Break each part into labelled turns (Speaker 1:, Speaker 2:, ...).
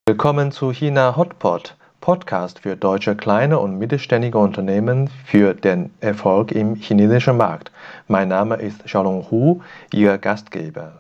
Speaker 1: Willkommen zu China Hotpot, Podcast für deutsche kleine und mittelständige Unternehmen für den Erfolg im chinesischen Markt. Mein Name ist Xiaolong Hu, Ihr Gastgeber.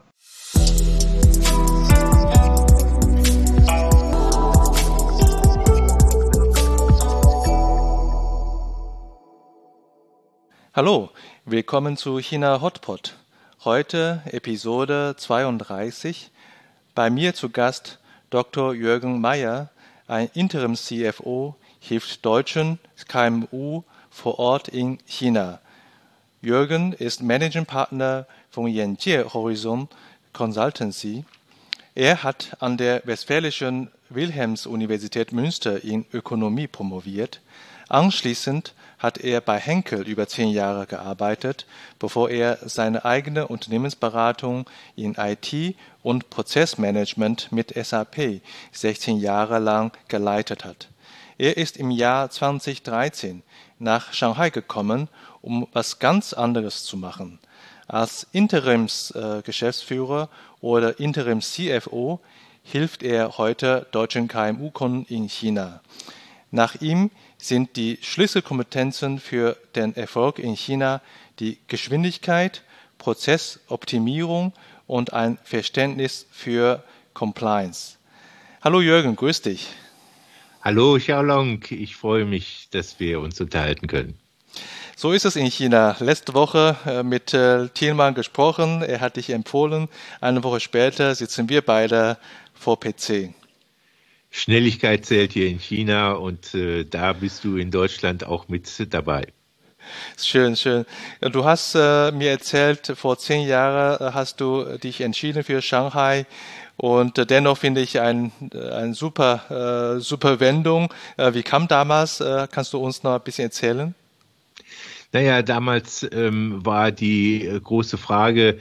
Speaker 1: Hallo, willkommen zu China Hotpot. Heute Episode 32. Bei mir zu Gast Dr. Jürgen Meyer, ein Interim-CFO, hilft deutschen KMU vor Ort in China. Jürgen ist Managing Partner von Yanjie Horizon Consultancy. Er hat an der Westfälischen Wilhelms-Universität Münster in Ökonomie promoviert. Anschließend hat er bei Henkel über 10 Jahre gearbeitet, bevor er seine eigene Unternehmensberatung in IT und Prozessmanagement mit SAP 16 Jahre lang geleitet hat. Er ist im Jahr 2013 nach Shanghai gekommen, um was ganz anderes zu machen. Als Interims-Geschäftsführer oder Interims-CFO hilft er heute deutschen KMU-Kunden in China. Nach ihm sind die Schlüsselkompetenzen für den Erfolg in China die Geschwindigkeit, Prozessoptimierung und ein Verständnis für Compliance. Hallo Jürgen, grüß dich.
Speaker 2: Hallo Xiaolong, ich freue mich, dass wir uns unterhalten können.
Speaker 1: So ist es in China. Letzte Woche mit Thielmann gesprochen, er hat dich empfohlen. Eine Woche später sitzen wir beide vor PC.
Speaker 2: Schnelligkeit zählt hier in China und da bist du in Deutschland auch mit dabei.
Speaker 1: Schön, schön. Du hast mir erzählt, vor 10 Jahren hast du dich entschieden für Shanghai und dennoch finde ich eine super Wendung. Wie kam damals? Kannst du uns noch ein bisschen erzählen?
Speaker 2: Naja, damals war die große Frage,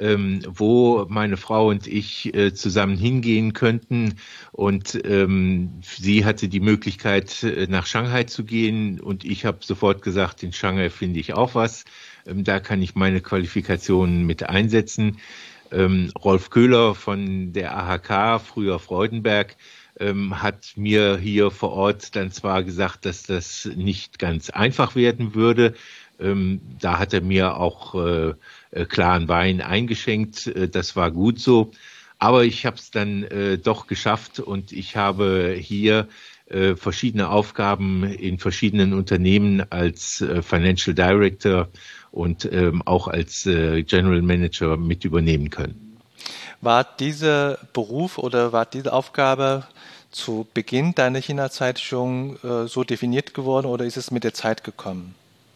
Speaker 2: wo meine Frau und ich zusammen hingehen könnten. Und sie hatte die Möglichkeit, nach Shanghai zu gehen. Und ich habe sofort gesagt, in Shanghai finde ich auch was. Da kann ich meine Qualifikationen mit einsetzen. Rolf Köhler von der AHK, früher Freudenberg, hat mir hier vor Ort dann zwar gesagt, dass das nicht ganz einfach werden würde. Da hat er mir auch klaren Wein eingeschenkt. Das war gut so. Aber ich habe es dann doch geschafft und ich habe hier verschiedene Aufgaben in verschiedenen Unternehmen als Financial Director und auch als General Manager mit übernehmen können.
Speaker 1: War dieser Beruf oder war diese Aufgabe zu Beginn deiner China-Zeit schon so definiert geworden oder ist es mit der Zeit gekommen?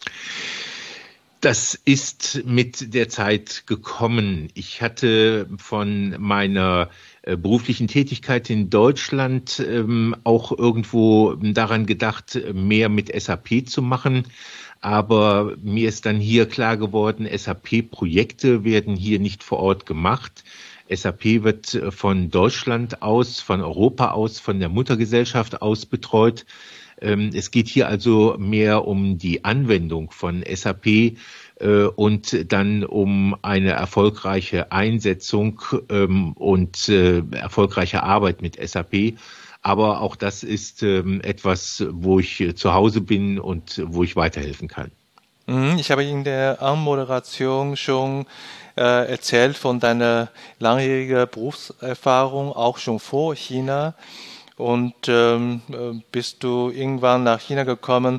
Speaker 2: Das ist mit der Zeit gekommen. Ich hatte von meiner beruflichen Tätigkeit in Deutschland auch irgendwo daran gedacht, mehr mit SAP zu machen. Aber mir ist dann hier klar geworden, SAP-Projekte werden hier nicht vor Ort gemacht. SAP wird von Deutschland aus, von Europa aus, von der Muttergesellschaft aus betreut. Es geht hier also mehr um die Anwendung von SAP und dann um eine erfolgreiche Einsetzung und erfolgreiche Arbeit mit SAP. Aber auch das ist etwas, wo ich zu Hause bin und wo ich weiterhelfen kann.
Speaker 1: Ich habe in der Anmoderation schon erzählt von deiner langjährigen Berufserfahrung, auch schon vor China. Und bist du irgendwann nach China gekommen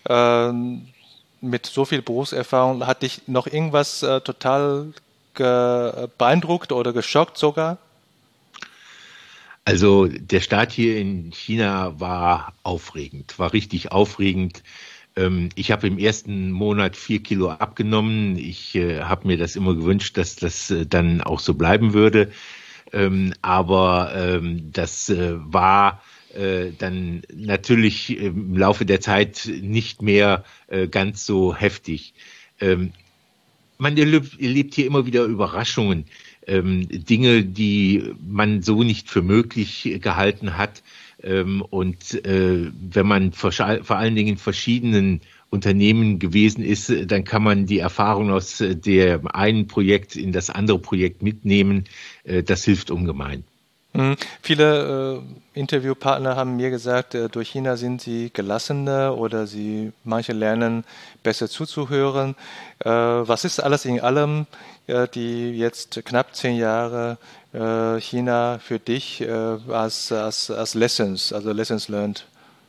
Speaker 1: mit so viel Berufserfahrung? Hat dich noch irgendwas total beeindruckt oder geschockt sogar?
Speaker 2: Also der Start hier in China war aufregend, war richtig aufregend. Ich habe im ersten Monat 4 Kilo abgenommen. Ich habe mir das immer gewünscht, dass das dann auch so bleiben würde. Aber das war dann natürlich im Laufe der Zeit nicht mehr ganz so heftig. Man erlebt hier immer wieder Überraschungen, Dinge, die man so nicht für möglich gehalten hat. Und wenn man vor allen Dingen in verschiedenen Unternehmen gewesen ist, dann kann man die Erfahrung aus dem einen Projekt in das andere Projekt mitnehmen. Das hilft ungemein.
Speaker 1: Viele Interviewpartner haben mir gesagt, durch China sind sie gelassener oder manche lernen besser zuzuhören. Was ist alles in allem, die jetzt knapp 10 Jahre China für dich als Lessons, also Lessons learned?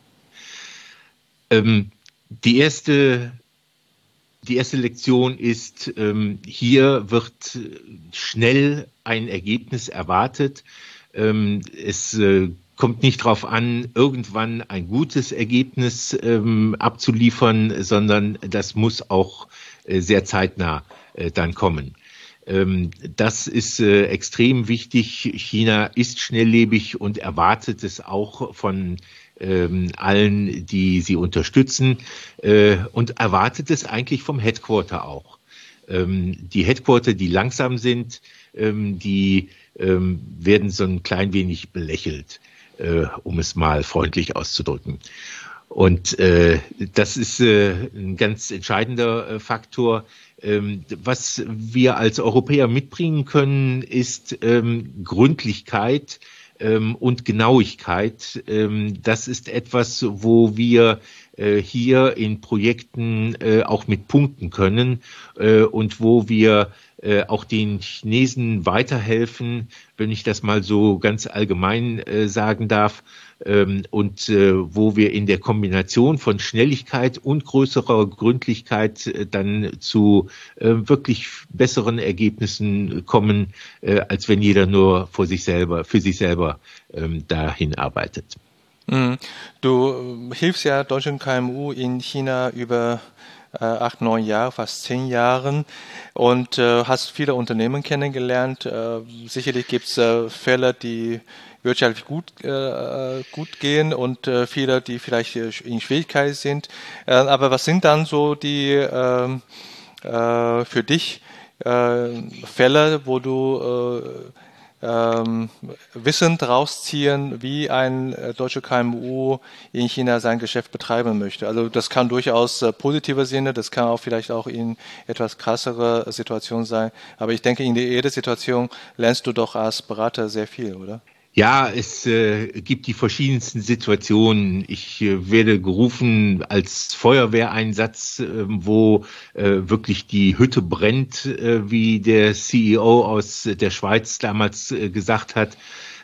Speaker 2: Ähm, die erste Die erste Lektion ist, hier wird schnell ein Ergebnis erwartet. Es kommt nicht darauf an, irgendwann ein gutes Ergebnis abzuliefern, sondern das muss auch sehr zeitnah dann kommen. Das ist extrem wichtig. China ist schnelllebig und erwartet es auch von allen, die sie unterstützen, und erwartet es eigentlich vom Headquarter auch. Die Headquarter, die langsam sind, die werden so ein klein wenig belächelt, um es mal freundlich auszudrücken. Und das ist ein ganz entscheidender Faktor. Was wir als Europäer mitbringen können, ist Gründlichkeit und Genauigkeit. Das ist etwas, wo wir hier in Projekten auch mit punkten können und wo wir auch den Chinesen weiterhelfen, wenn ich das mal so ganz allgemein sagen darf, und wo wir in der Kombination von Schnelligkeit und größerer Gründlichkeit dann zu wirklich besseren Ergebnissen kommen, als wenn jeder nur für sich selber dahin arbeitet.
Speaker 1: Du hilfst ja deutschen KMU in China über 8, 9 Jahre, fast 10 Jahren und hast viele Unternehmen kennengelernt. Sicherlich gibt es Fälle, die wirtschaftlich gut gehen und viele, die vielleicht in Schwierigkeiten sind. Aber was sind dann so die für dich Fälle, wo du Wissen rausziehen, wie ein deutscher KMU in China sein Geschäft betreiben möchte. Also das kann durchaus positiver Sinne, das kann auch vielleicht auch in etwas krassere Situation sein. Aber ich denke, in jeder Situation lernst du doch als Berater sehr viel, oder?
Speaker 2: Ja, es gibt die verschiedensten Situationen. Ich werde gerufen als Feuerwehreinsatz, wo wirklich die Hütte brennt, wie der CEO aus der Schweiz damals gesagt hat,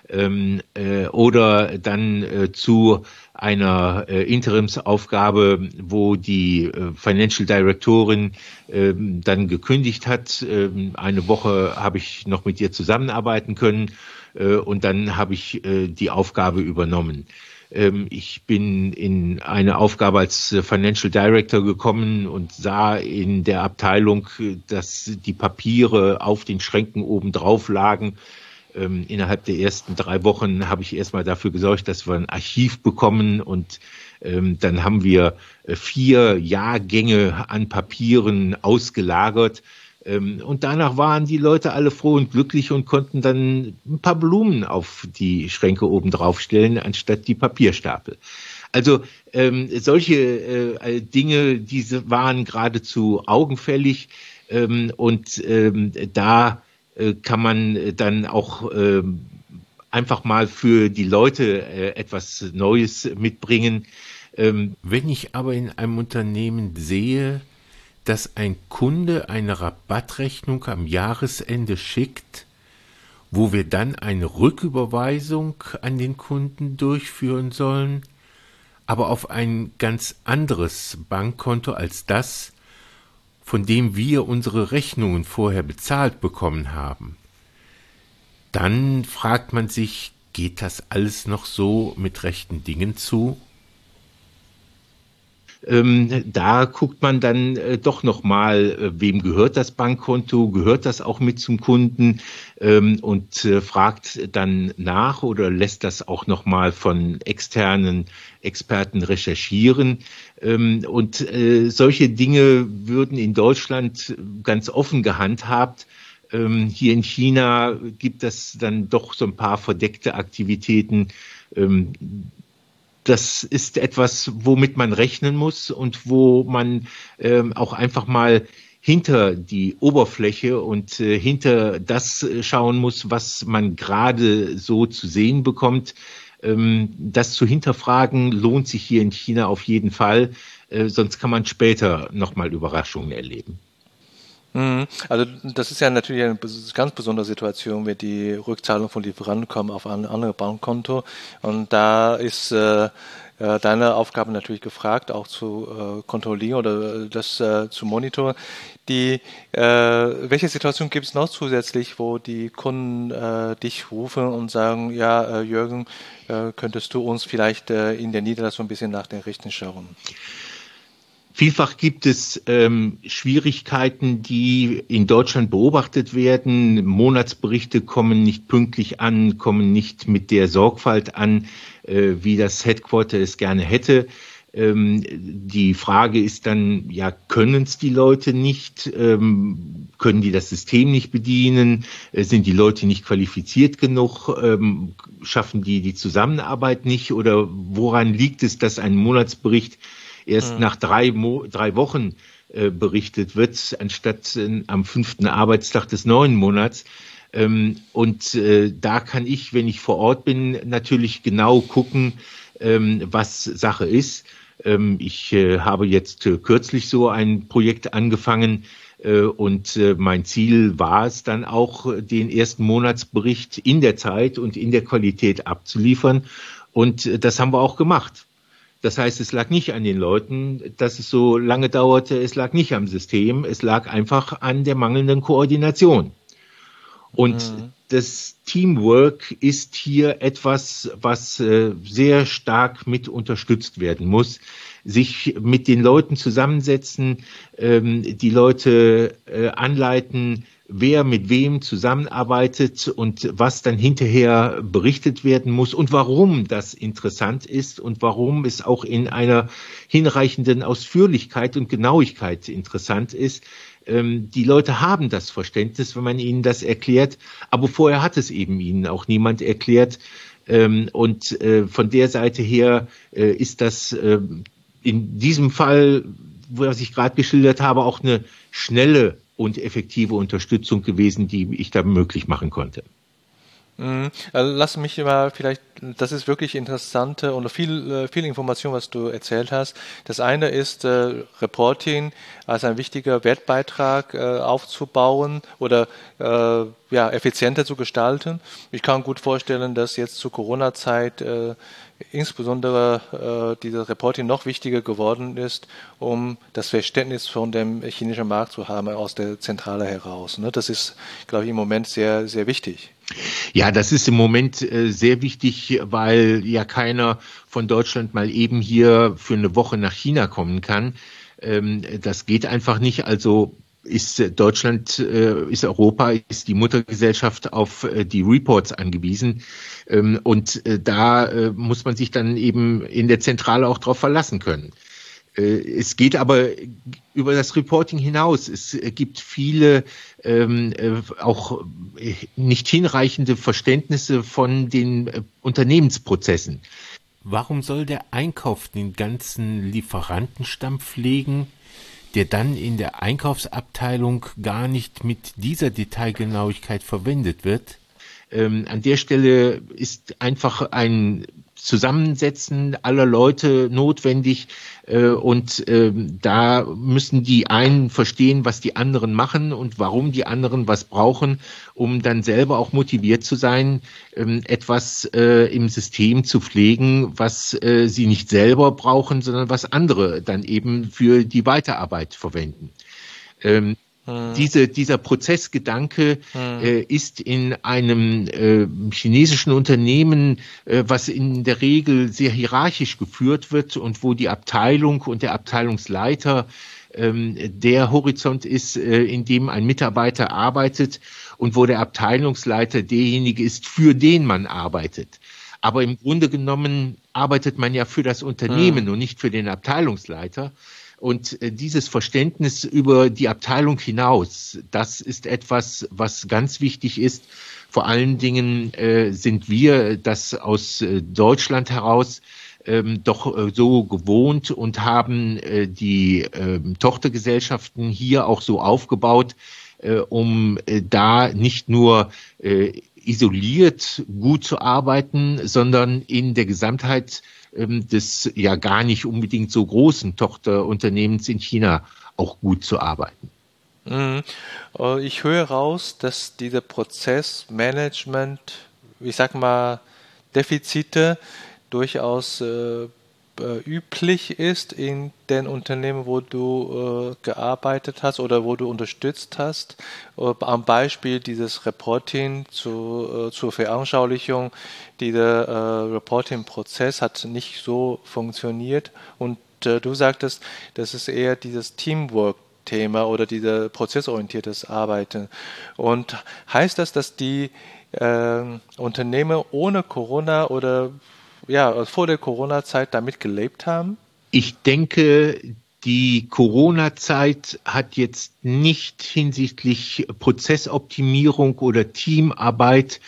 Speaker 2: oder dann zu einer Interimsaufgabe, wo die Financial Directorin dann gekündigt hat. Eine Woche habe ich noch mit ihr zusammenarbeiten können. Und dann habe ich die Aufgabe übernommen. Ich bin in eine Aufgabe als Financial Director gekommen und sah in der Abteilung, dass die Papiere auf den Schränken oben drauf lagen. Innerhalb der ersten 3 Wochen habe ich erstmal dafür gesorgt, dass wir ein Archiv bekommen, und dann haben wir 4 Jahrgänge an Papieren ausgelagert. Und danach waren die Leute alle froh und glücklich und konnten dann ein paar Blumen auf die Schränke oben drauf stellen, anstatt die Papierstapel. Also solche Dinge, diese waren geradezu augenfällig, und da kann man dann auch einfach mal für die Leute etwas Neues mitbringen. Wenn ich aber in einem Unternehmen sehe, dass ein Kunde eine Rabattrechnung am Jahresende schickt, wo wir dann eine Rücküberweisung an den Kunden durchführen sollen, aber auf ein ganz anderes Bankkonto als das, von dem wir unsere Rechnungen vorher bezahlt bekommen haben, dann fragt man sich, geht das alles noch so mit rechten Dingen zu? Da guckt man dann doch nochmal, wem gehört das Bankkonto, gehört das auch mit zum Kunden, und fragt dann nach oder lässt das auch nochmal von externen Experten recherchieren. Und solche Dinge würden in Deutschland ganz offen gehandhabt. Hier in China gibt es dann doch so ein paar verdeckte Aktivitäten. Das ist etwas, womit man rechnen muss und wo man auch einfach mal hinter die Oberfläche und hinter das schauen muss, was man gerade so zu sehen bekommt. Das zu hinterfragen lohnt sich hier in China auf jeden Fall, sonst kann man später nochmal Überraschungen erleben.
Speaker 1: Also das ist ja natürlich eine ganz besondere Situation, wenn die Rückzahlung von Lieferanten kommen auf ein anderes Bankkonto. Und da ist deine Aufgabe natürlich gefragt, auch zu kontrollieren oder das zu monitoren. Welche Situation gibt es noch zusätzlich, wo die Kunden dich rufen und sagen, ja, Jürgen, könntest du uns vielleicht in der Niederlassung ein bisschen nach den Richten schauen?
Speaker 2: Vielfach gibt es Schwierigkeiten, die in Deutschland beobachtet werden. Monatsberichte kommen nicht pünktlich an, kommen nicht mit der Sorgfalt an, wie das Headquarter es gerne hätte. Die Frage ist dann, ja, können es die Leute nicht? Können die das System nicht bedienen? Sind die Leute nicht qualifiziert genug? Schaffen die Zusammenarbeit nicht? Oder woran liegt es, dass ein Monatsbericht erst nach 3 Wochen berichtet wird, anstatt am 5. Arbeitstag des 9. Monats? Da kann ich, wenn ich vor Ort bin, natürlich genau gucken, was Sache ist. Ich habe jetzt kürzlich so ein Projekt angefangen und mein Ziel war es dann auch, den ersten Monatsbericht in der Zeit und in der Qualität abzuliefern. Und das haben wir auch gemacht. Das heißt, es lag nicht an den Leuten, dass es so lange dauerte, es lag nicht am System, es lag einfach an der mangelnden Koordination. Und das Teamwork ist hier etwas, was sehr stark mit unterstützt werden muss. Sich mit den Leuten zusammensetzen, die Leute anleiten, wer mit wem zusammenarbeitet und was dann hinterher berichtet werden muss und warum das interessant ist und warum es auch in einer hinreichenden Ausführlichkeit und Genauigkeit interessant ist. Die Leute haben das Verständnis, wenn man ihnen das erklärt, aber vorher hat es eben ihnen auch niemand erklärt. Von der Seite her ist das in diesem Fall, was ich gerade geschildert habe, auch eine schnelle und effektive Unterstützung gewesen, die ich da möglich machen konnte.
Speaker 1: Also lass mich mal vielleicht, das ist wirklich interessante und viel Information, was du erzählt hast. Das eine ist Reporting als ein wichtiger Wertbeitrag aufzubauen oder effizienter zu gestalten. Ich kann gut vorstellen, dass jetzt zur Corona-Zeit insbesondere dieses Reporting noch wichtiger geworden ist, um das Verständnis von dem chinesischen Markt zu haben aus der Zentrale heraus. Ne? Das ist, glaube ich, im Moment sehr, sehr wichtig.
Speaker 2: Ja, das ist im Moment sehr wichtig, weil ja keiner von Deutschland mal eben hier für eine Woche nach China kommen kann. Das geht einfach nicht. Also ist Deutschland, ist Europa, ist die Muttergesellschaft auf die Reports angewiesen. Da muss man sich dann eben in der Zentrale auch drauf verlassen können. Es geht aber über das Reporting hinaus. Es gibt viele auch nicht hinreichende Verständnisse von den Unternehmensprozessen.
Speaker 3: Warum soll der Einkauf den ganzen Lieferantenstamm pflegen, der dann in der Einkaufsabteilung gar nicht mit dieser Detailgenauigkeit verwendet wird?
Speaker 2: An der Stelle ist einfach ein Zusammensetzen aller Leute notwendig da müssen die einen verstehen, was die anderen machen und warum die anderen was brauchen, um dann selber auch motiviert zu sein, etwas im System zu pflegen, was sie nicht selber brauchen, sondern was andere dann eben für die Weiterarbeit verwenden. Dieser Prozessgedanke ist in einem chinesischen Unternehmen, was in der Regel sehr hierarchisch geführt wird und wo die Abteilung und der Abteilungsleiter der Horizont ist, in dem ein Mitarbeiter arbeitet und wo der Abteilungsleiter derjenige ist, für den man arbeitet. Aber im Grunde genommen arbeitet man ja für das Unternehmen und nicht für den Abteilungsleiter. Und dieses Verständnis über die Abteilung hinaus, das ist etwas, was ganz wichtig ist. Vor allen Dingen sind wir das aus Deutschland heraus doch so gewohnt und haben die Tochtergesellschaften hier auch so aufgebaut, um da nicht nur isoliert gut zu arbeiten, sondern in der Gesamtheit des ja gar nicht unbedingt so großen Tochterunternehmens in China auch gut zu arbeiten.
Speaker 1: Mhm. Ich höre raus, dass dieser Prozessmanagement, ich sag mal, Defizite durchaus üblich ist in den Unternehmen, wo du gearbeitet hast oder wo du unterstützt hast. Am Beispiel dieses Reporting zur Veranschaulichung, dieser Reporting-Prozess hat nicht so funktioniert und du sagtest, das ist eher dieses Teamwork-Thema oder dieser prozessorientiertes Arbeiten. Und heißt das, dass die Unternehmen ohne Corona oder ja, vor der Corona-Zeit damit gelebt haben?
Speaker 2: Ich denke, die Corona-Zeit hat jetzt nicht hinsichtlich Prozessoptimierung oder Teamarbeit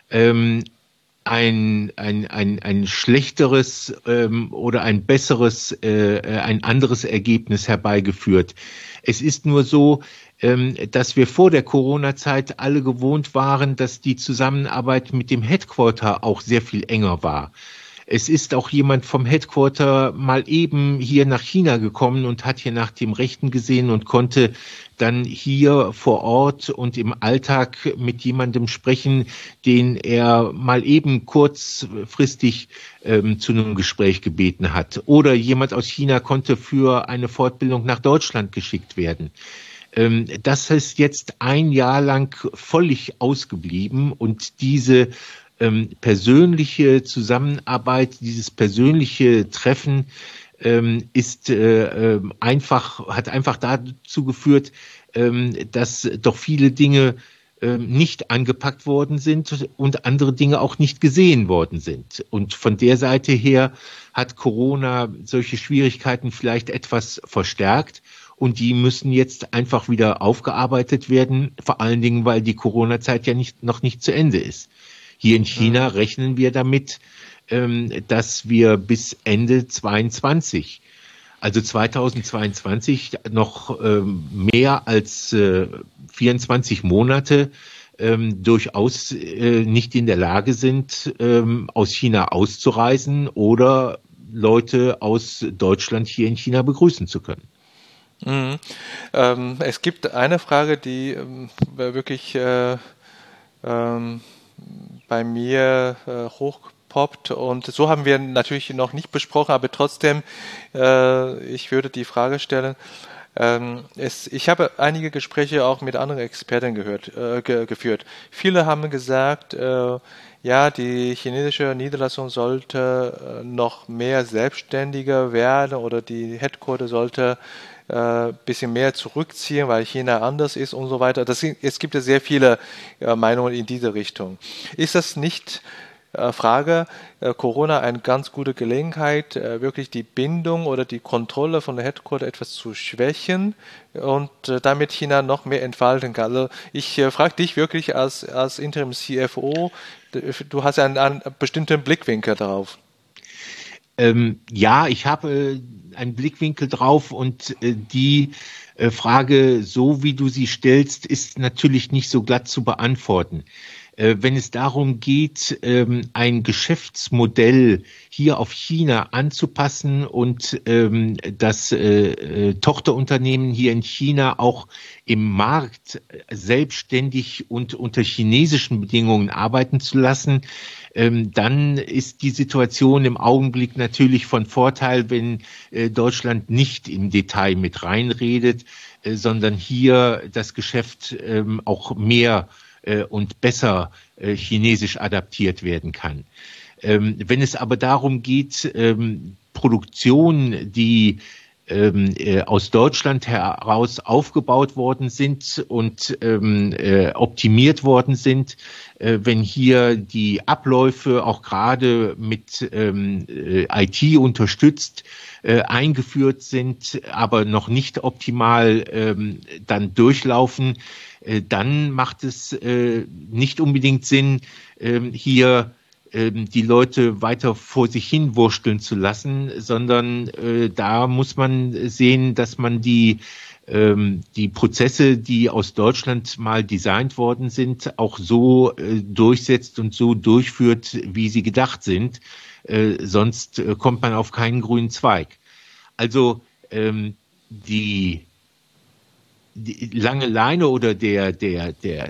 Speaker 2: ein schlechteres oder ein besseres, ein anderes Ergebnis herbeigeführt. Es ist nur so, dass wir vor der Corona-Zeit alle gewohnt waren, dass die Zusammenarbeit mit dem Headquarter auch sehr viel enger war. Es ist auch jemand vom Headquarter mal eben hier nach China gekommen und hat hier nach dem Rechten gesehen und konnte dann hier vor Ort und im Alltag mit jemandem sprechen, den er mal eben kurzfristig zu einem Gespräch gebeten hat. Oder jemand aus China konnte für eine Fortbildung nach Deutschland geschickt werden. Das ist jetzt ein Jahr lang völlig ausgeblieben und diese persönliche Zusammenarbeit, dieses persönliche Treffen hat einfach dazu geführt, dass doch viele Dinge nicht angepackt worden sind und andere Dinge auch nicht gesehen worden sind. Und von der Seite her hat Corona solche Schwierigkeiten vielleicht etwas verstärkt. Und die müssen jetzt einfach wieder aufgearbeitet werden, vor allen Dingen, weil die Corona-Zeit ja noch nicht zu Ende ist. Hier in China rechnen wir damit, dass wir bis Ende 22, also 2022, noch mehr als 24 Monate durchaus nicht in der Lage sind, aus China auszureisen oder Leute aus Deutschland hier in China begrüßen zu können.
Speaker 1: Mhm. Es gibt eine Frage, die wirklich bei mir hochpoppt und so haben wir natürlich noch nicht besprochen, aber trotzdem, ich würde die Frage stellen, ich habe einige Gespräche auch mit anderen Experten geführt. Viele haben gesagt, ja, die chinesische Niederlassung sollte noch mehr selbstständiger werden oder die Headquarter sollte bisschen mehr zurückziehen, weil China anders ist und so weiter. Es gibt ja sehr viele Meinungen in diese Richtung. Ist das nicht Corona eine ganz gute Gelegenheit, wirklich die Bindung oder die Kontrolle von der Headquarter etwas zu schwächen und damit China noch mehr entfalten kann? Also ich frage dich wirklich als Interim CFO, du hast ja einen bestimmten Blickwinkel darauf.
Speaker 2: Ja, ich habe einen Blickwinkel drauf und die Frage, so wie du sie stellst, ist natürlich nicht so glatt zu beantworten. Wenn es darum geht, ein Geschäftsmodell hier auf China anzupassen und das Tochterunternehmen hier in China auch im Markt selbstständig und unter chinesischen Bedingungen arbeiten zu lassen, dann ist die Situation im Augenblick natürlich von Vorteil, wenn Deutschland nicht im Detail mit reinredet, sondern hier das Geschäft auch mehr und besser chinesisch adaptiert werden kann. Wenn es aber darum geht, Produktion, die aus Deutschland heraus aufgebaut worden sind und optimiert worden sind, wenn hier die Abläufe auch gerade mit IT unterstützt eingeführt sind, aber noch nicht optimal dann durchlaufen, dann macht es nicht unbedingt Sinn, hier die Leute weiter vor sich hin wursteln zu lassen, sondern da muss man sehen, dass man die Prozesse, die aus Deutschland mal designt worden sind, auch so durchsetzt und so durchführt, wie sie gedacht sind. Sonst kommt man auf keinen grünen Zweig. Also die lange Leine oder die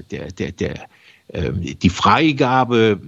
Speaker 2: Freigabe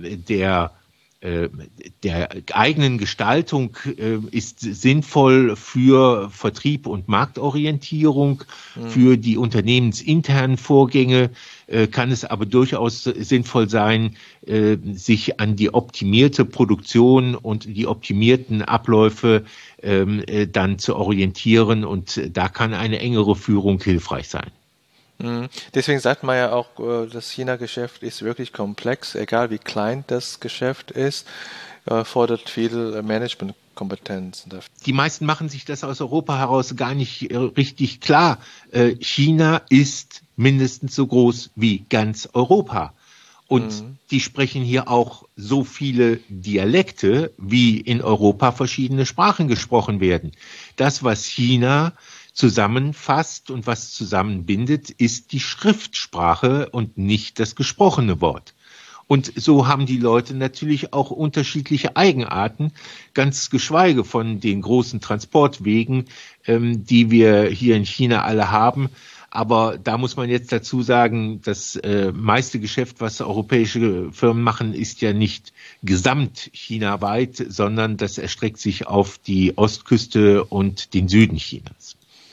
Speaker 2: der eigenen Gestaltung ist sinnvoll für Vertrieb und Marktorientierung, für die unternehmensinternen Vorgänge kann es aber durchaus sinnvoll sein, sich an die optimierte Produktion und die optimierten Abläufe dann zu orientieren, und da kann eine engere Führung hilfreich sein.
Speaker 1: Deswegen sagt man ja auch, das China-Geschäft ist wirklich komplex, egal wie klein das Geschäft ist, fordert viel Managementkompetenz.
Speaker 2: Die meisten machen sich das aus Europa heraus gar nicht richtig klar. China ist mindestens so groß wie ganz Europa. Und die sprechen hier auch so viele Dialekte, wie in Europa verschiedene Sprachen gesprochen werden. Das, was China zusammenfasst und was zusammenbindet, ist die Schriftsprache und nicht das gesprochene Wort. Und so haben die Leute natürlich auch unterschiedliche Eigenarten, ganz geschweige von den großen Transportwegen, die wir hier in China alle haben. Aber da muss man jetzt dazu sagen, das meiste Geschäft, was europäische Firmen machen, ist ja nicht gesamt chinaweit, sondern das erstreckt sich auf die Ostküste und den Süden Chinas.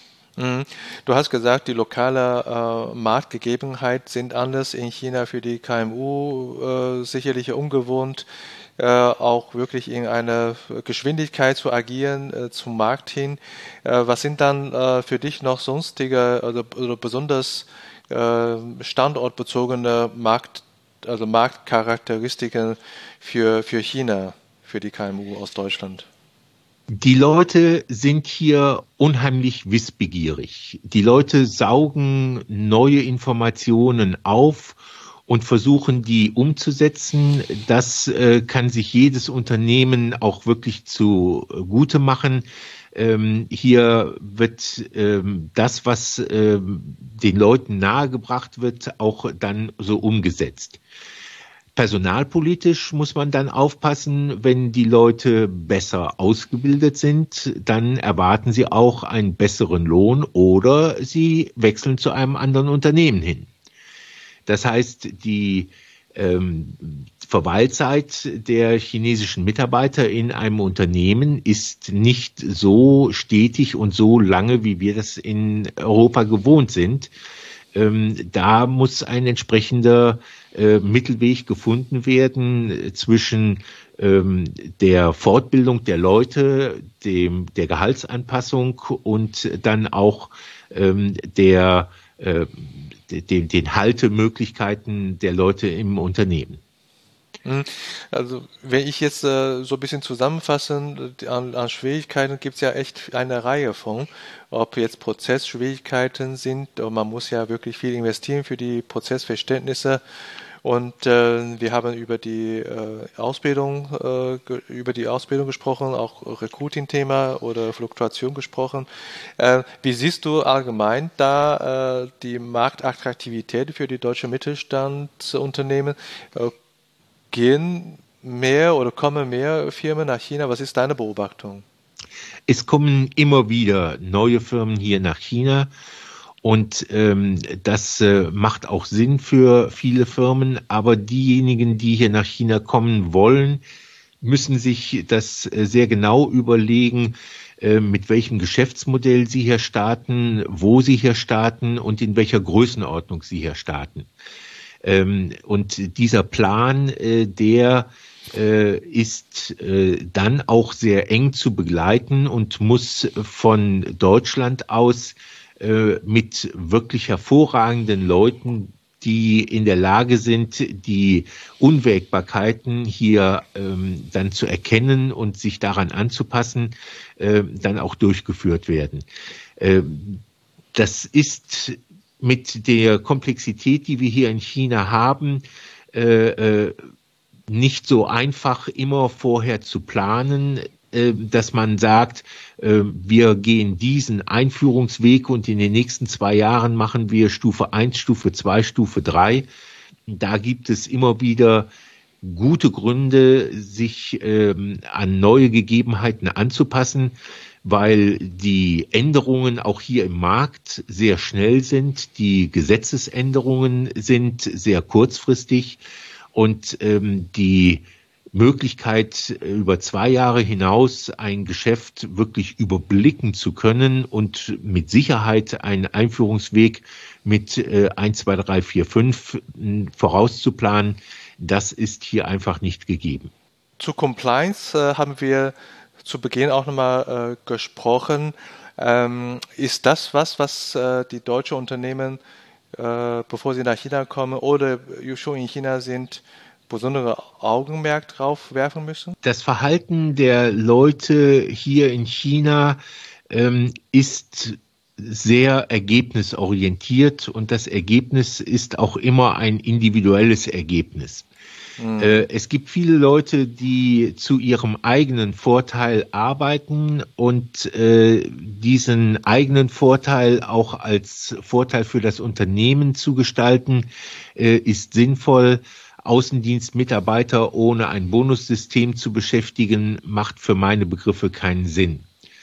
Speaker 1: Du hast gesagt, die lokale Marktgegebenheiten sind anders in China für die KMU, sicherlich ungewohnt, auch wirklich in einer Geschwindigkeit zu agieren zum Markt hin. Was sind dann für dich noch sonstige oder besonders standortbezogene Marktcharakteristiken für China, für die KMU aus Deutschland?
Speaker 2: Die Leute sind hier unheimlich wissbegierig. Die Leute saugen neue Informationen auf und versuchen, die umzusetzen. Das kann sich jedes Unternehmen auch wirklich zugute machen. Hier wird das, was den Leuten nahegebracht wird, auch dann so umgesetzt. Personalpolitisch muss man dann aufpassen, wenn die Leute besser ausgebildet sind, dann erwarten sie auch einen besseren Lohn oder sie wechseln zu einem anderen Unternehmen hin. Das heißt, die Verweilzeit der chinesischen Mitarbeiter in einem Unternehmen ist nicht so stetig und so lange, wie wir das in Europa gewohnt sind. Da muss ein entsprechender Mittelweg gefunden werden zwischen der Fortbildung der Leute, der Gehaltsanpassung und dann auch den Haltemöglichkeiten der Leute im Unternehmen.
Speaker 1: Also wenn ich jetzt so ein bisschen zusammenfasse, an Schwierigkeiten gibt es ja echt eine Reihe von, ob jetzt Prozessschwierigkeiten sind, man muss ja wirklich viel investieren für die Prozessverständnisse. Und wir haben über die Ausbildung gesprochen, auch Recruiting-Thema oder Fluktuation gesprochen. Wie siehst du allgemein da die Marktattraktivität für die deutsche Mittelstandsunternehmen? Gehen mehr oder kommen mehr Firmen nach China? Was ist deine Beobachtung?
Speaker 2: Es kommen immer wieder neue Firmen hier nach China. Und das macht auch Sinn für viele Firmen, aber diejenigen, die hier nach China kommen wollen, müssen sich das sehr genau überlegen, mit welchem Geschäftsmodell sie hier starten, wo sie hier starten und in welcher Größenordnung sie hier starten. Und dieser Plan, der ist dann auch sehr eng zu begleiten und muss von Deutschland aus mit wirklich hervorragenden Leuten, die in der Lage sind, die Unwägbarkeiten hier dann zu erkennen und sich daran anzupassen, dann auch durchgeführt werden. Das ist mit der Komplexität, die wir hier in China haben, nicht so einfach immer vorher zu planen, dass man sagt, wir gehen diesen Einführungsweg und in den nächsten 2 Jahren machen wir Stufe 1, Stufe 2, Stufe 3. Da gibt es immer wieder gute Gründe, sich an neue Gegebenheiten anzupassen, weil die Änderungen auch hier im Markt sehr schnell sind. Die Gesetzesänderungen sind sehr kurzfristig und die Möglichkeit, über 2 Jahre hinaus ein Geschäft wirklich überblicken zu können und mit Sicherheit einen Einführungsweg mit 1, 2, 3, 4, 5 vorauszuplanen, das ist hier einfach nicht gegeben.
Speaker 1: Zu Compliance haben wir zu Beginn auch nochmal gesprochen. Ist das was die deutschen Unternehmen, bevor sie nach China kommen oder schon in China sind, besondere Augenmerk drauf werfen müssen?
Speaker 2: Das Verhalten der Leute hier in China ist sehr ergebnisorientiert und das Ergebnis ist auch immer ein individuelles Ergebnis. Es gibt viele Leute, die zu ihrem eigenen Vorteil arbeiten und diesen eigenen Vorteil auch als Vorteil für das Unternehmen zu gestalten, ist sinnvoll. Außendienstmitarbeiter ohne ein Bonussystem zu beschäftigen, macht für meine Begriffe keinen Sinn.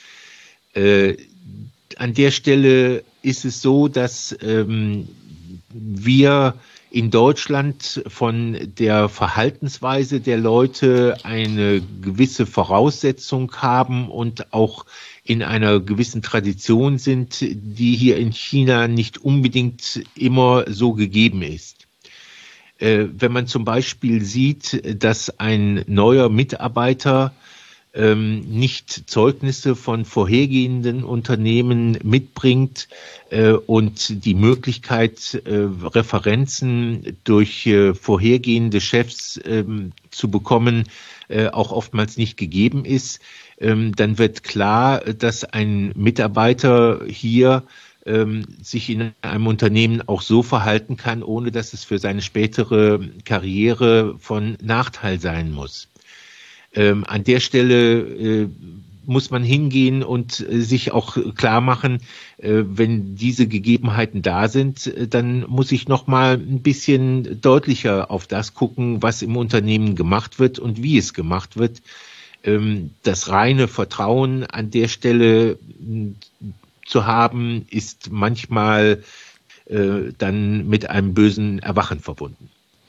Speaker 2: An der Stelle ist es so, dass wir in Deutschland von der Verhaltensweise der Leute eine gewisse Voraussetzung haben und auch in einer gewissen Tradition sind, die hier in China nicht unbedingt immer so gegeben ist. Wenn man zum Beispiel sieht, dass ein neuer Mitarbeiter nicht Zeugnisse von vorhergehenden Unternehmen mitbringt und die Möglichkeit, Referenzen durch vorhergehende Chefs zu bekommen, auch oftmals nicht gegeben ist, dann wird klar, dass ein Mitarbeiter hier sich in einem Unternehmen auch so verhalten kann, ohne dass es für seine spätere Karriere von Nachteil sein muss. An der Stelle muss man hingehen und sich auch klar machen, wenn diese Gegebenheiten da sind, dann muss ich noch mal ein bisschen deutlicher auf das gucken, was im Unternehmen gemacht wird und wie es gemacht wird. Das reine Vertrauen an der Stelle zu haben, ist manchmal dann mit einem bösen Erwachen verbunden.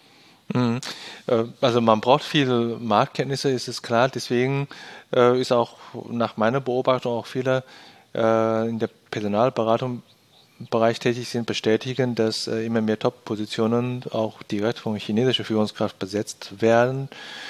Speaker 1: Also man braucht viele Marktkenntnisse, ist es klar. Deswegen ist auch nach meiner Beobachtung auch viele in der Personalberatung Bereich tätig sind, bestätigen, dass immer mehr Top-Positionen auch direkt von chinesischer Führungskraft besetzt werden.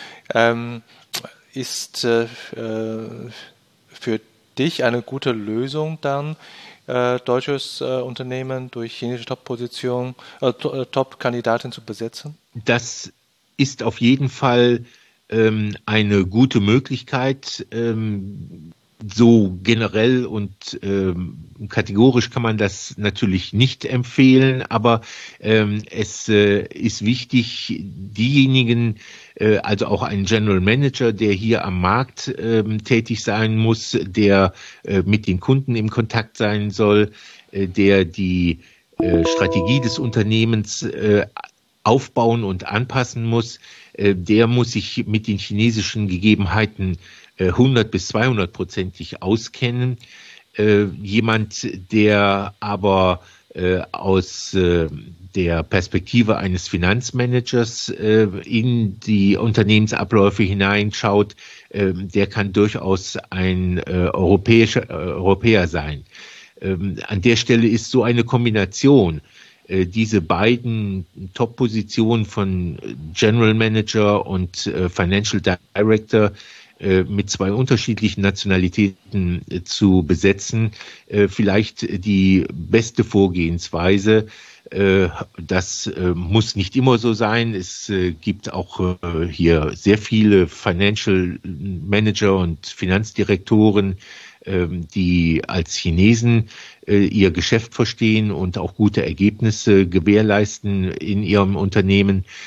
Speaker 1: Ist für dich eine gute Lösung dann, deutsches Unternehmen durch chinesische Top-Position, Top-Kandidaten zu besetzen?
Speaker 2: Das ist auf jeden Fall eine gute Möglichkeit. So generell und kategorisch kann man das natürlich nicht empfehlen, aber es ist wichtig, diejenigen, also auch ein General Manager, der hier am Markt tätig sein muss, der mit den Kunden im Kontakt sein soll, der die Strategie des Unternehmens aufbauen und anpassen muss, der muss sich mit den chinesischen Gegebenheiten 100 bis 200%ig auskennen. Jemand, der aber aus der Perspektive eines Finanzmanagers in die Unternehmensabläufe hineinschaut, der kann durchaus ein Europäer sein. An der Stelle ist so eine Kombination, diese beiden Top-Positionen von General Manager und Financial Director mit 2 unterschiedlichen Nationalitäten zu besetzen, vielleicht die beste Vorgehensweise. Das muss nicht immer so sein. Es gibt auch hier sehr viele Financial Manager und Finanzdirektoren, die als Chinesen ihr Geschäft verstehen und auch gute Ergebnisse gewährleisten in ihrem Unternehmen.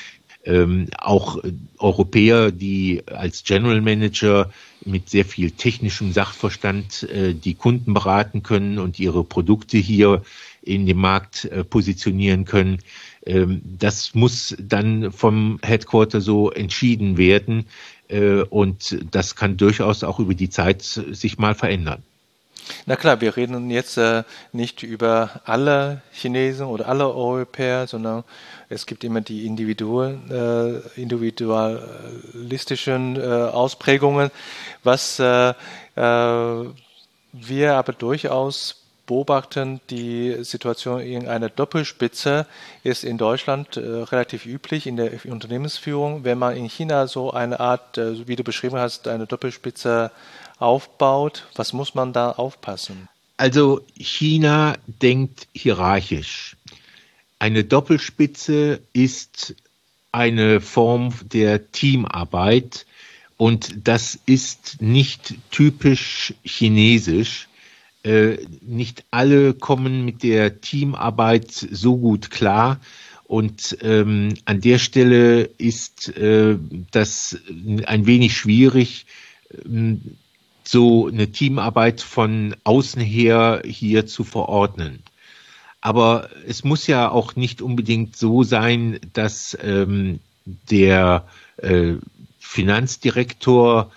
Speaker 2: auch Europäer, die als General Manager mit sehr viel technischem Sachverstand die Kunden beraten können und ihre Produkte hier in dem Markt positionieren können. Das muss dann vom Headquarter so entschieden werden und das kann durchaus auch über die Zeit sich mal verändern.
Speaker 1: Na klar, wir reden jetzt nicht über alle Chinesen oder alle Europäer, sondern es gibt immer die individualistischen Ausprägungen, was wir aber durchaus beobachten. Die Situation in einer Doppelspitze ist in Deutschland relativ üblich in der Unternehmensführung. Wenn man in China so eine Art, wie du beschrieben hast, eine Doppelspitze aufbaut, was muss man da aufpassen?
Speaker 2: Also China denkt hierarchisch. Eine Doppelspitze ist eine Form der Teamarbeit und das ist nicht typisch chinesisch. Nicht alle kommen mit der Teamarbeit so gut klar und an der Stelle ist das ein wenig schwierig, so eine Teamarbeit von außen her hier zu verordnen. Aber es muss ja auch nicht unbedingt so sein, dass der Finanzdirektor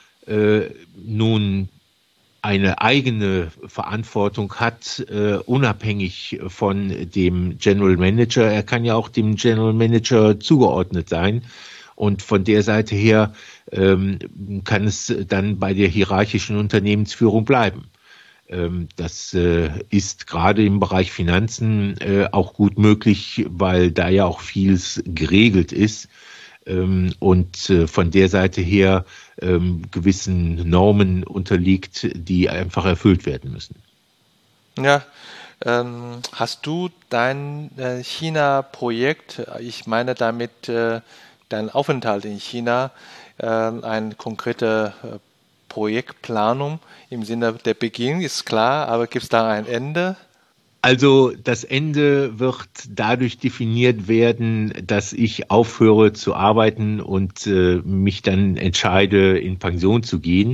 Speaker 2: nun eine eigene Verantwortung hat, unabhängig von dem General Manager. Er kann ja auch dem General Manager zugeordnet sein. Und von der Seite her kann es dann bei der hierarchischen Unternehmensführung bleiben. Das ist gerade im Bereich Finanzen auch gut möglich, weil da ja auch vieles geregelt ist und von der Seite her gewissen Normen unterliegt, die einfach erfüllt werden müssen.
Speaker 1: Ja, hast du dein China-Projekt, ich meine damit dein Aufenthalt in China, eine konkrete Projektplanung im Sinne der Beginn ist klar, aber gibt es da ein Ende?
Speaker 2: Also das Ende wird dadurch definiert werden, dass ich aufhöre zu arbeiten und mich dann entscheide, in Pension zu gehen.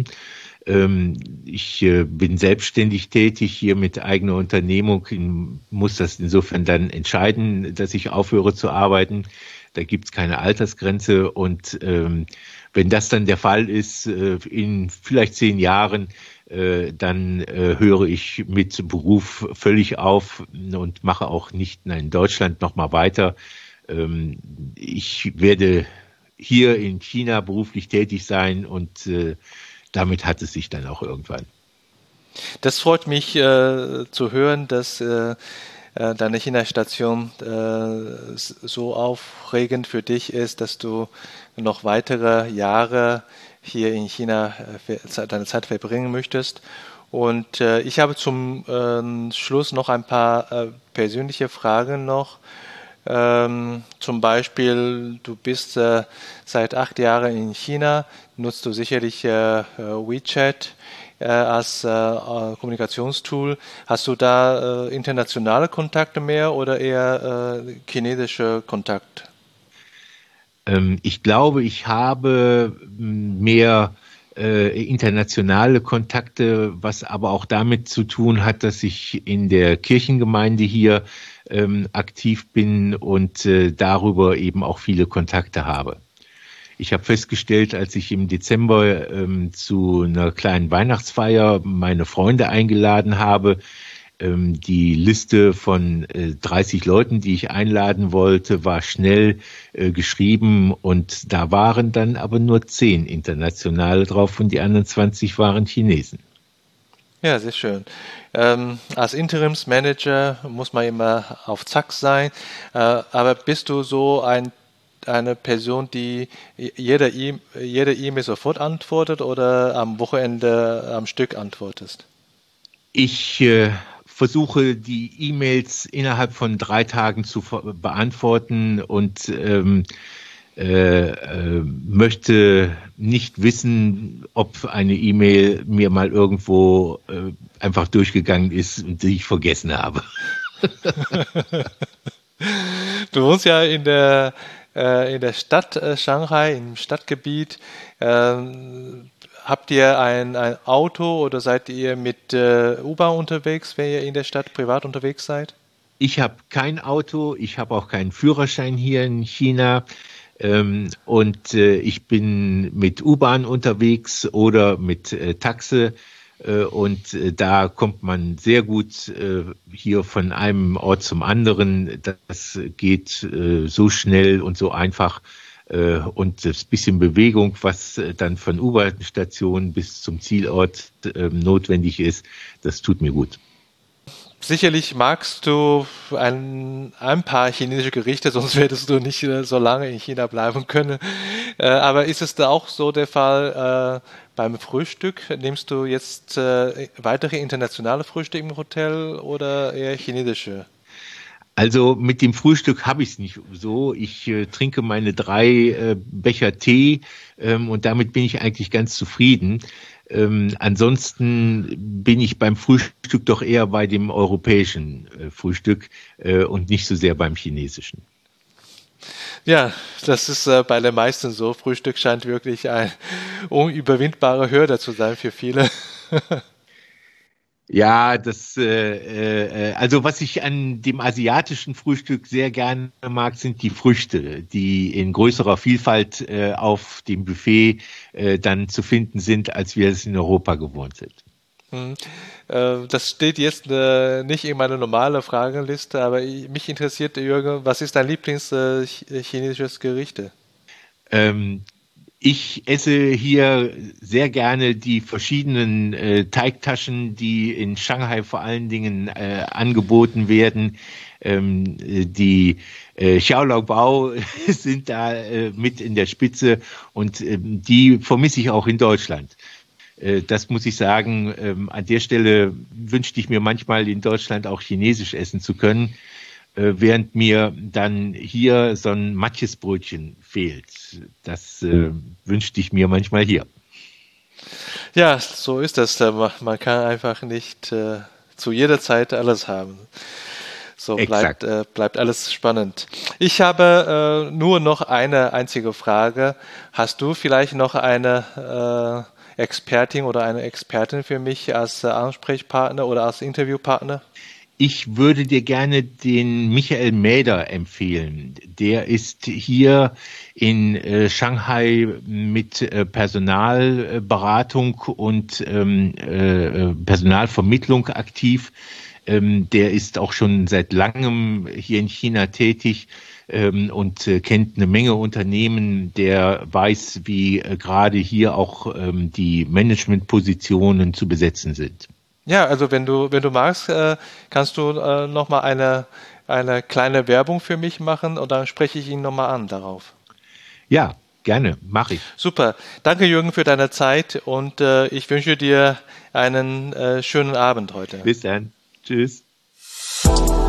Speaker 2: Ich bin selbstständig tätig hier mit eigener Unternehmung, muss das insofern dann entscheiden, dass ich aufhöre zu arbeiten. Da gibt's keine Altersgrenze und wenn das dann der Fall ist, in vielleicht 10 Jahren, dann höre ich mit Beruf völlig auf und mache auch nicht in Deutschland nochmal weiter. Ich werde hier in China beruflich tätig sein und damit hat es sich dann auch irgendwann.
Speaker 1: Das freut mich zu hören, dass deine China-Station so aufregend für dich ist, dass du noch weitere Jahre hier in China deine Zeit verbringen möchtest. Und ich habe zum Schluss noch ein paar persönliche Fragen noch. Zum Beispiel, du bist seit 8 Jahren in China, nutzt du sicherlich WeChat als Kommunikationstool. Hast du da internationale Kontakte mehr oder eher chinesische Kontakte?
Speaker 2: Ich glaube, ich habe mehr internationale Kontakte, was aber auch damit zu tun hat, dass ich in der Kirchengemeinde hier aktiv bin und darüber eben auch viele Kontakte habe. Ich habe festgestellt, als ich im Dezember zu einer kleinen Weihnachtsfeier meine Freunde eingeladen habe, die Liste von 30 Leuten, die ich einladen wollte, war schnell geschrieben und da waren dann aber nur 10 Internationale drauf und die anderen 20 waren Chinesen.
Speaker 1: Ja, sehr schön. Als Interimsmanager muss man immer auf Zack sein, aber bist du so eine Person, die jede E-Mail sofort antwortet oder am Wochenende am Stück antwortest?
Speaker 2: Ich versuche die E-Mails innerhalb von 3 Tagen zu beantworten und möchte nicht wissen, ob eine E-Mail mir mal irgendwo einfach durchgegangen ist und die ich vergessen habe.
Speaker 1: Du wohnst ja in der in der Stadt Shanghai, im Stadtgebiet. Habt ihr ein Auto oder seid ihr mit U-Bahn unterwegs, wenn ihr in der Stadt privat unterwegs seid?
Speaker 2: Ich habe kein Auto, ich habe auch keinen Führerschein hier in China. Und ich bin mit U-Bahn unterwegs oder mit Taxi. Und da kommt man sehr gut hier von einem Ort zum anderen. Das geht so schnell und so einfach. Und das bisschen Bewegung, was dann von U-Bahn-Station bis zum Zielort notwendig ist, das tut mir gut.
Speaker 1: Sicherlich magst du ein paar chinesische Gerichte, sonst würdest du nicht so lange in China bleiben können. Aber ist es da auch so der Fall beim Frühstück? Nimmst du jetzt weitere internationale Frühstücke im Hotel oder eher chinesische?
Speaker 2: Also mit dem Frühstück habe ich es nicht so. Ich trinke meine 3 Becher Tee und damit bin ich eigentlich ganz zufrieden. Ansonsten bin ich beim Frühstück doch eher bei dem europäischen Frühstück und nicht so sehr beim chinesischen.
Speaker 1: Ja, das ist bei den meisten so. Frühstück scheint wirklich eine unüberwindbare Hürde zu sein für viele.
Speaker 2: Ja, also was ich an dem asiatischen Frühstück sehr gerne mag, sind die Früchte, die in größerer Vielfalt auf dem Buffet dann zu finden sind, als wir es in Europa gewohnt sind.
Speaker 1: Hm. Das steht jetzt nicht in meiner normalen Fragenliste, aber mich interessiert, Jürgen, was ist dein Lieblings-chinesisches Gerichte?
Speaker 2: Ähm, Ich esse hier sehr gerne die verschiedenen Teigtaschen, die in Shanghai vor allen Dingen angeboten werden. Die Xiaolongbao sind da mit in der Spitze und die vermisse ich auch in Deutschland. Das muss ich sagen. An der Stelle wünschte ich mir manchmal in Deutschland auch Chinesisch essen zu können, während mir dann hier so ein Matjesbrötchen fehlt. Das wünschte ich mir manchmal hier.
Speaker 1: Ja, so ist das. Man kann einfach nicht zu jeder Zeit alles haben. So
Speaker 2: Exakt.
Speaker 1: bleibt alles spannend. Ich habe nur noch eine einzige Frage. Hast du vielleicht noch eine Expertin oder eine Expertin für mich als Ansprechpartner oder als Interviewpartner?
Speaker 2: Ich würde dir gerne den Michael Mäder empfehlen. Der ist hier in Shanghai mit Personalberatung und Personalvermittlung aktiv. Der ist auch schon seit langem hier in China tätig und kennt eine Menge Unternehmen. Der weiß, wie gerade hier auch die Managementpositionen zu besetzen sind.
Speaker 1: Ja, also wenn du magst, kannst du noch mal eine kleine Werbung für mich machen und dann spreche ich ihn noch mal an darauf.
Speaker 2: Ja, gerne, mache ich.
Speaker 1: Super. Danke, Jürgen, für deine Zeit und ich wünsche dir einen schönen Abend heute.
Speaker 2: Bis dann. Tschüss.